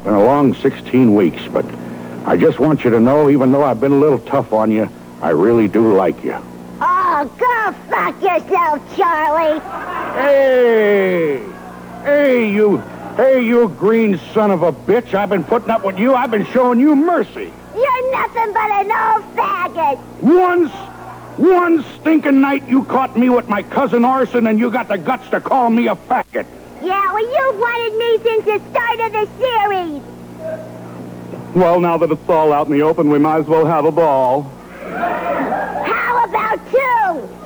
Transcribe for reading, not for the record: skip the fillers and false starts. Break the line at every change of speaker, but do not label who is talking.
Been a long 16 weeks, but I just want you to know, even though I've been a little tough on you, I really do like you.
Oh, go fuck yourself, Charlie.
Hey, you green son of a bitch. I've been putting up with you. I've been showing you mercy.
You're nothing but an old faggot.
One stinking night you caught me with my cousin Orson and you got the guts to call me a faggot.
Yeah, well, you've wanted me since the start of the series.
Well, now that it's all out in the open, we might as well have a ball.
How about two?
Hey,